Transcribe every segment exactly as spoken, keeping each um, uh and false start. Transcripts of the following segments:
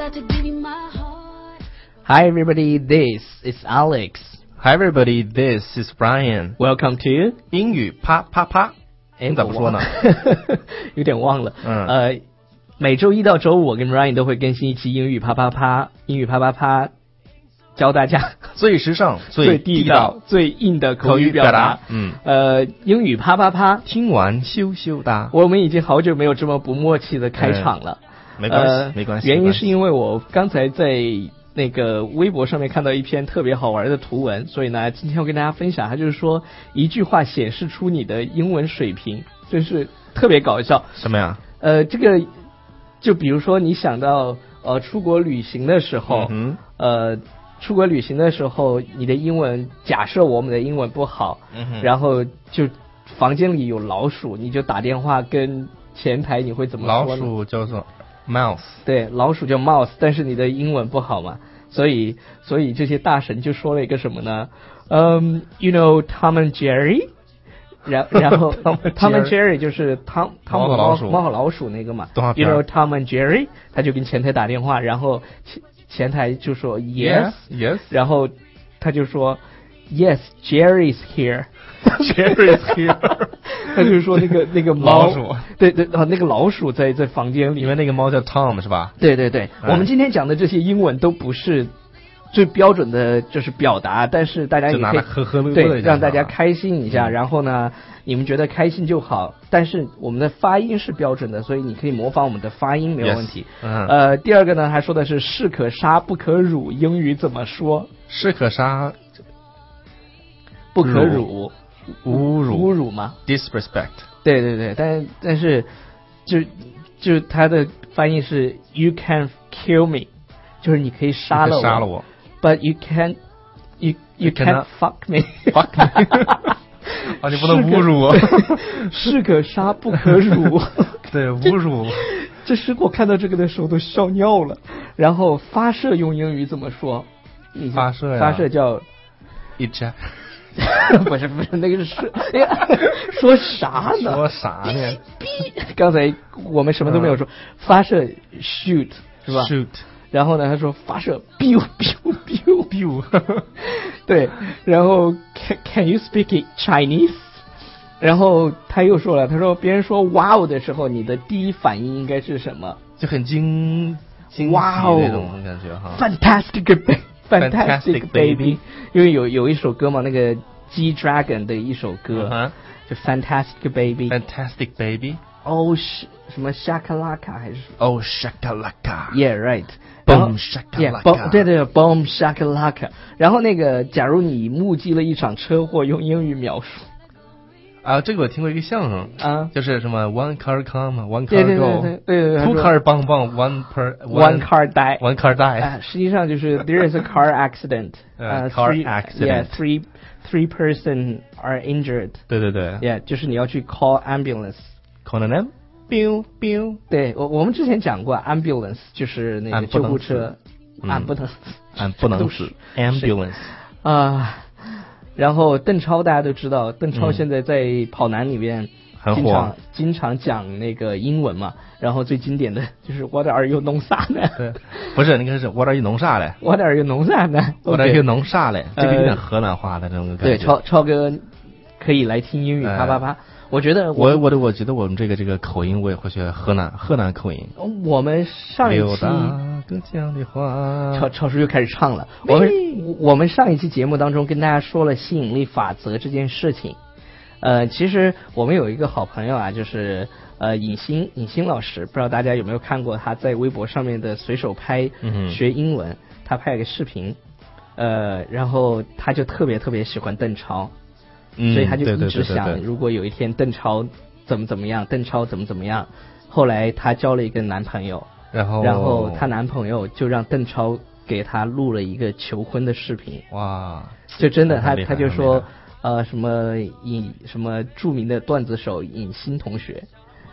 Hi everybody, this is Alex. Hi everybody, this is Brian. Welcome to 英语啪啪啪。 哎， 你怎么说呢？ 有点忘了。 嗯。 呃，每周一到周五，我跟 Brian 都会更新一期英语啪啪啪。英语啪啪啪，教大家最时尚、 最地道、最硬的口语表达。 嗯。 呃，英语啪啪啪， 听完羞羞哒。 我们已经好久没有这么不默契的开场了。 嗯、没关系、 呃， 没关系。 原因是因为我刚才在那个微博上面看到一篇特别好玩的图文，所以呢，今天要跟大家分享。它就是说，一句话显示出你的英文水平，真是特别搞笑。 什么呀？ 呃，这个就比如说你想到呃出国旅行的时候， 嗯、 呃出国旅行的时候，你的英文，假设我们的英文不好， 嗯、 然后就房间里有老鼠，你就打电话跟前台，你会怎么说呢？ 老鼠叫做 mouse。 对，老鼠叫 mouse， 但是你的英文不好嘛，所以所以这些大神就说了一个什么呢？嗯、um, ，you know Tom and Jerry， 然然后 Tom and Jerry 就是汤汤姆猫猫和老鼠那个嘛 ，you know Tom and Jerry， 他就跟前台打电话，然后前前台就说 yes yes， 然后他就说 yes Jerry's here。Jerry's here， 他就说那个那个猫， 老鼠， 对对啊，那个老鼠在在房间里， 因为那个猫叫 Tom 是吧？ 对对对， 嗯、 我们今天讲的这些英文都不是最标准的，就是表达，但是大家也可以呵呵乐乐对让大家开心一下、 嗯， 然后呢，你们觉得开心就好。但是我们的发音是标准的，所以你可以模仿我们的发音没有问题。 Yes, 嗯、 呃，第二个呢，还说的是士可杀不可辱，英语怎么说？ 士可杀不可辱。 侮辱侮辱吗 ？disrespect。 对对对，但但是就就它的翻译是 you can kill me， 就是你可以杀了我， 杀了我 ，but you can't you you can't fuck me fuck me 啊，你不能侮辱我， 士可杀不可辱， 对，侮辱。 这是我看到这个的时候都笑尿了。然后发射用英语怎么说？ 发射呀， 发射叫 eject。 不是不是，那个是说，哎呀，说啥呢？ 说啥呢？ 刚才我们什么都没有说，嗯、发射 shoot 是吧 ？shoot。 然后呢，他说发射 biu biu biu biu。 对，然后 can can you speak it Chinese？ 然后他又说了，他说别人说 wow 的时候，你的第一反应应该是什么？ 就很惊惊喜那种感觉哈。 Fantastic Fantastic Baby， 因为有有一首歌嘛，那个 G Dragon 的一首歌， uh-huh. 就 Fantastic Baby。Fantastic Baby。 哦，是什么 Shakalaka 还是？ 哦 Shakalaka。 Yeah right。 Boom Shakalaka。 Yeah， 对对 ，Boom Shakalaka。然后那个，假如你目击了一场车祸，用英语描述。 啊，这个我听过一个相声啊， 就是什么 one car come one car go， 对对对对对对 two car bang bang one per one car die one car die， 啊，实际上就是 there is a car accident， 呃、uh, car three, accident， yeah three three person are injured， 对对对 ，yeah 就是你要去 call ambulance，call them biu biu， 对我我们之前讲过 ambulance 就是那个救护车，俺不能俺不能死 ambulance 啊。然后邓超大家都知道，邓超现在在跑男里面经常、嗯、经常讲那个英文嘛，然后最经典的就是 What are you 弄啥呢？ 对，不是那个是 What are you 弄啥嘞 ？What are you 弄啥呢 ？What are you 弄啥嘞？这个有点河南话的这种感觉。 对，超超哥可以来听英语啪啪啪。我觉得我我的我觉得我们这个这个口音我也会学河南河南口音。 我们上一期哥讲的话， 超超叔又开始唱了。我们我们上一期节目当中跟大家说了吸引力法则这件事情。呃，其实我们有一个好朋友啊，就是呃尹欣尹欣老师，不知道大家有没有看过他在微博上面的随手拍学英文，嗯、他拍了个视频，呃，然后他就特别特别喜欢邓超。 嗯、 所以他就一直想， 对对对对对， 如果有一天邓超怎么怎么样，邓超怎么怎么样。后来她交了一个男朋友， 然后然后她男朋友就让邓超给她录了一个求婚的视频。 哇， 就真的他他就说呃什么尹什么著名的段子手尹欣同学，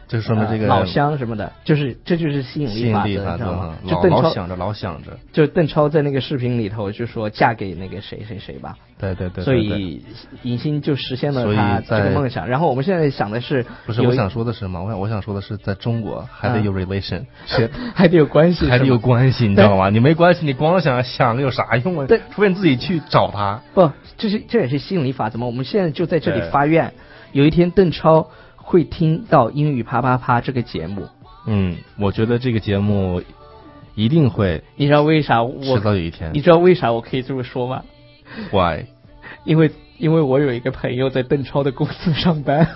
就是说明这个、 呃、老乡什么的，就是这就是吸引力法则， 吸引力法则吗？ 老就邓超老想着老想着， 就邓超在那个视频里头就说嫁给那个谁谁谁吧， 对对 对, 对, 对， 所以尹欣就实现了他这个梦想。然后我们现在想的是， 不是我想说的是吗？我想我想说的是，在中国还得有 relation，、嗯、 还得有关系， 还得有关系，你知道吗？你没关系，你光想想有啥用啊？ 对， 除非你自己去找他。 不，这是这也是吸引力法则嘛？我们现在就在这里发愿，有一天邓超会听到英语啪啪啪这个节目。 嗯，我觉得这个节目一定会。 你知道为啥我迟早有一天？ 你知道为啥我可以这么说吗 ？Why？ 因为因为我有一个朋友在邓超的公司上班，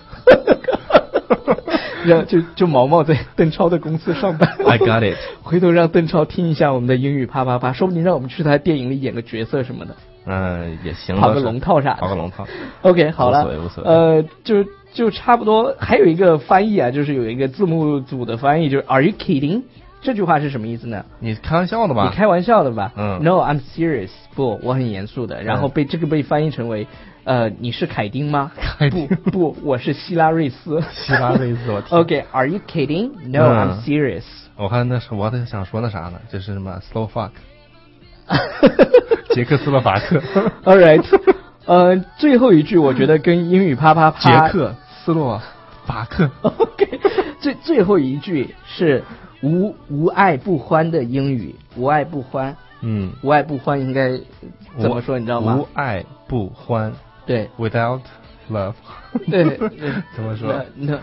让就就毛毛在邓超的公司上班。 I got it。 回头让邓超听一下我们的英语啪啪啪，说不定让我们去他电影里演个角色什么的。 嗯，也行。 跑个龙套啥的。 跑个龙套。 OK， 好了。 无所谓，无所谓。 呃，就就差不多。还有一个翻译啊，就是有一个字幕组的翻译，就是 Are you kidding？ 这句话是什么意思呢？ 你开玩笑的吧？ 你开玩笑的吧？ 嗯。 No, I'm serious。不，我很严肃的。然后被、嗯、这个被翻译成为，呃，你是凯丁吗？ 凯丁不不，我是希拉瑞斯。 希拉瑞斯，我天。 OK，Are、okay, you kidding? No,、嗯、I'm serious。 我看那是我在想说那啥呢，就是什么 slow fuck。捷克斯洛伐克。 All right， 呃，最后一句我觉得跟英语啪啪啪。 捷克斯洛伐克。 OK， 最最后一句是无无爱不欢的英语，无爱不欢。 嗯， 无爱不欢应该怎么说？你知道吗？ 无爱不欢。 对 ，without love。 对， 怎么说 ？No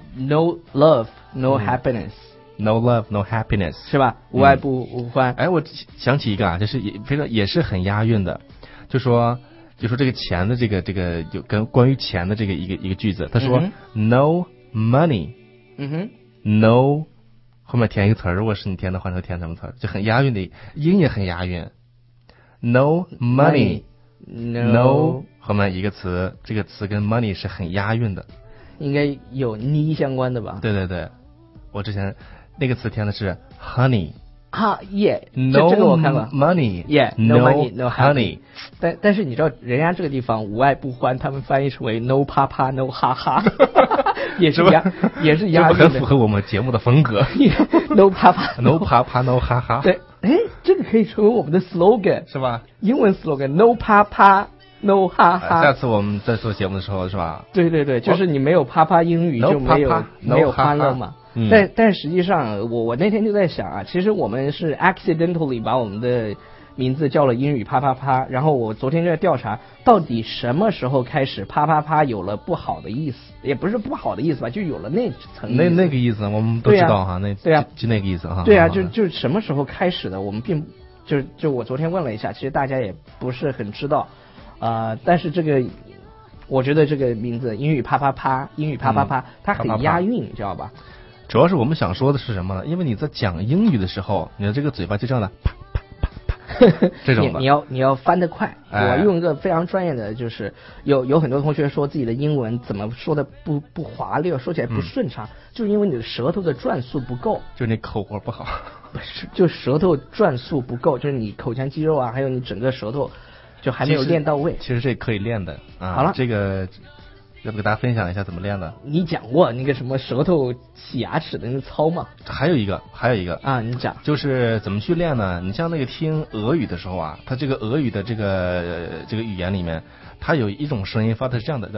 no love, no、嗯、happiness。No love, no happiness， 是吧？无爱不无欢。 哎，我想起一个啊，就是也非常也是很押韵的，就说就说这个钱的这个这个有跟关于钱的这个一个一个句子，他说、嗯、no money， 嗯哼 ，no 后面填一个词儿，如果是你填的话，就填什么词儿，就很押韵的，音也很押韵。No money， no, no 后面一个词，这个词跟 money 是很押韵的， 应该有呢相关的吧？ 对对对，我之前。那个词填的是 honey 啊 ，yeah， 这这个我看过 ，money，yeah，no money no honey， 但但是你知道人家这个地方无爱不欢，他们翻译成为 no 啪啪 no 哈哈，也是押也是押韵的， 很符合我们节目的风格。 no 啪啪 no 啪啪 no 哈哈， 对，哎，这个可以成为我们的 slogan 是吧？ 英文 slogan no 啪啪 no 哈哈。 下次我们在做节目的时候是吧？ 对对对，就是你没有啪啪英语就没有 no 没有欢乐嘛。 嗯、 但但实际上，我我那天就在想啊，其实我们是 accidentally 把我们的名字叫了英语啪啪啪，然后我昨天就在调查，到底什么时候开始啪啪啪有了不好的意思，也不是不好的意思吧，就有了那层那那个意思，我们都知道哈，那对啊， 就那个意思哈， 对啊，就就什么时候开始的，我们并就就我昨天问了一下，其实大家也不是很知道，呃，但是这个。我觉得这个名字英语啪啪啪，英语啪啪啪，嗯、它很押韵，你知道吧？ 主要是我们想说的是什么呢？因为你在讲英语的时候，你的这个嘴巴就这样的啪啪啪啪，这种的。 你, 你要你要翻得快。 哎、 我用一个非常专业的，就是有有很多同学说自己的英文怎么说的不不滑溜，说起来不顺畅，嗯、就是因为你的舌头的转速不够， 就是你口活不好， 不是，就舌头转速不够，就是你口腔肌肉啊，还有你整个舌头。就还没有练到位， 其实这可以练的啊。 好了， 这个要不给大家分享一下怎么练的？ 你讲过那个什么舌头洗牙齿的那个操吗？ 还有一个，还有一个啊，你讲， 就是怎么去练呢？你像那个听俄语的时候啊，它这个俄语的这个、呃、这个语言里面，它有一种声音发的是这样的，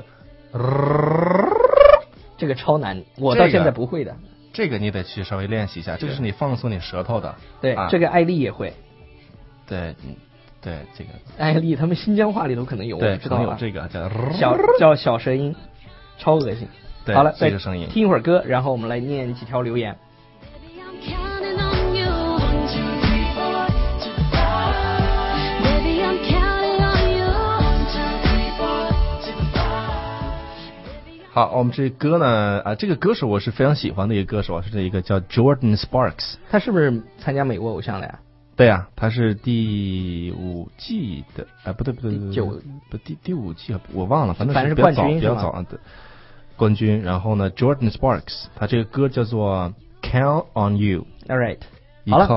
这个超难，我到现在不会的。 这个、这个你得去稍微练习一下，这就是你放松你舌头的。 对， 啊、 这个艾丽也会。 对。对这个艾丽，他们新疆话里头可能有， 对， 知道吧？ 有这个叫小叫小舌音，超恶心。 对， 好了， 这个声音， 听一会儿歌，然后我们来念几条留言。 好，我们这歌呢啊，这个歌手我是非常喜欢的一个歌手，是这一个叫 Jordan Sparks， 他是不是参加美国偶像的呀？ 对呀、啊，他是第五季的，哎，不对不对， 第九不第第五季我忘了，反正是比较早比较早的冠军。然后呢 ，Jordan Sparks， 他这个歌叫做 Count on You， All right， 依靠你。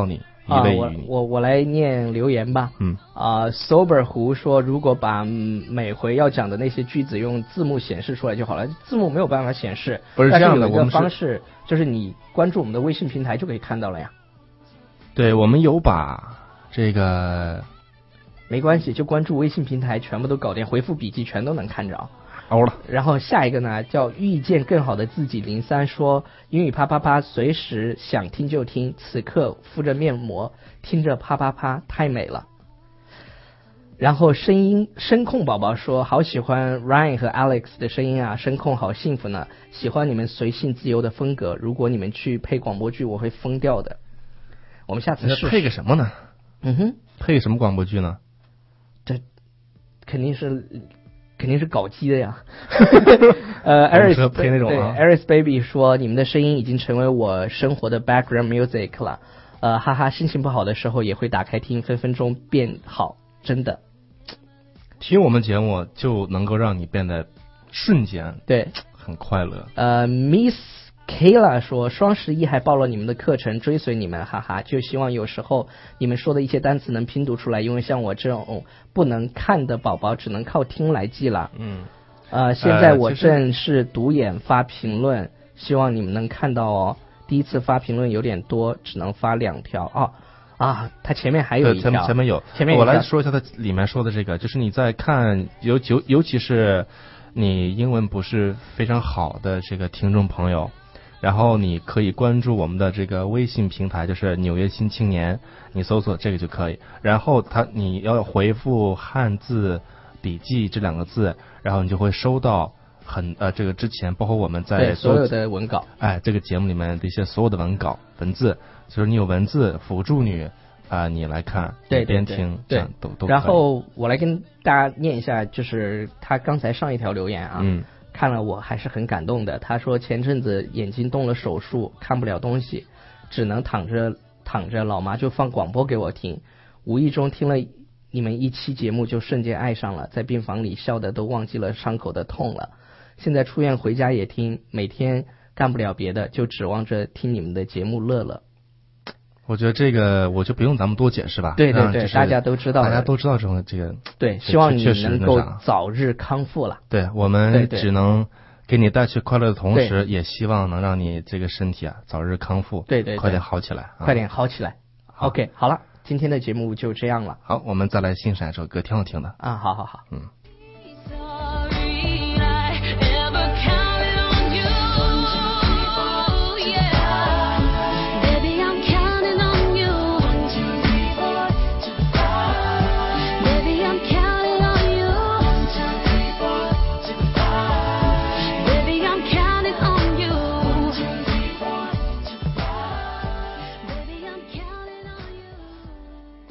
一类啊、 语。 我我我来念留言吧。 嗯啊、，Sober 胡说，如果把每回要讲的那些句子用字幕显示出来就好了，字幕没有办法显示。 不是这样的， 但是有一个我们是方式，就是你关注我们的微信平台就可以看到了呀。 对，我们有把这个。 没关系，就关注微信平台，全部都搞定，回复笔记全都能看着。 欧了。 然后下一个呢，叫遇见更好的自己零三说，英语啪啪啪，随时想听就听，此刻敷着面膜，听着啪啪啪，太美了。然后声音声控宝宝说，好喜欢 Ryan 和 Alex 的声音啊，声控好幸福呢，喜欢你们随性自由的风格，如果你们去配广播剧，我会疯掉的。我们下次试试配个什么呢？ 嗯哼， 配什么广播剧呢？ 这肯定是肯定是搞基的呀。呃 ，Aris 配那种对 Aris Baby 说，你们的声音已经成为我生活的 background music 了。呃，哈哈，心情不好的时候也会打开听，分分钟变好，真的。 听我们节目就能够让你变得瞬间对很快乐。 呃 ，Miss Kayla 说，双十一还报了你们的课程，追随你们，哈哈，就希望有时候你们说的一些单词能拼读出来，因为像我这种不能看的宝宝，只能靠听来记了。 嗯， 呃，现在我正是独眼发评论、呃，希望你们能看到哦。第一次发评论有点多，只能发两条哦。啊，它前面还有一条， 前前面有， 前面有我来说一下它里面说的这个，就是你在看，尤尤尤其是你英文不是非常好的这个听众朋友。然后你可以关注我们的这个微信平台，就是纽约新青年，你搜索这个就可以。然后他你要回复汉字笔记这两个字，然后你就会收到很呃这个之前包括我们在所有的文稿， 哎这个节目里面的一些所有的文稿文字，就是你有文字辅助你啊、呃、你来看， 对边听对对都都。 然后我来跟大家念一下，就是他刚才上一条留言啊。 嗯。 看了我还是很感动的。他说前阵子眼睛动了手术，看不了东西，只能躺着躺着，老妈就放广播给我听，无意中听了你们一期节目就瞬间爱上了，在病房里笑的都忘记了伤口的痛了。现在出院回家也听，每天干不了别的，就指望着听你们的节目乐了。 我觉得这个我就不用咱们多解释吧。 对对对，大家都知道， 大家都知道这种这个。 对，希望你能够早日康复了。 对，我们只能给你带去快乐的同时，也希望能让你这个身体啊早日康复。 对 对, 对， 快点好起来， 快点好起来。 好 OK， 好了，今天的节目就这样了。 好，我们再来欣赏一首歌，挺好听的。 啊，好好好， 嗯。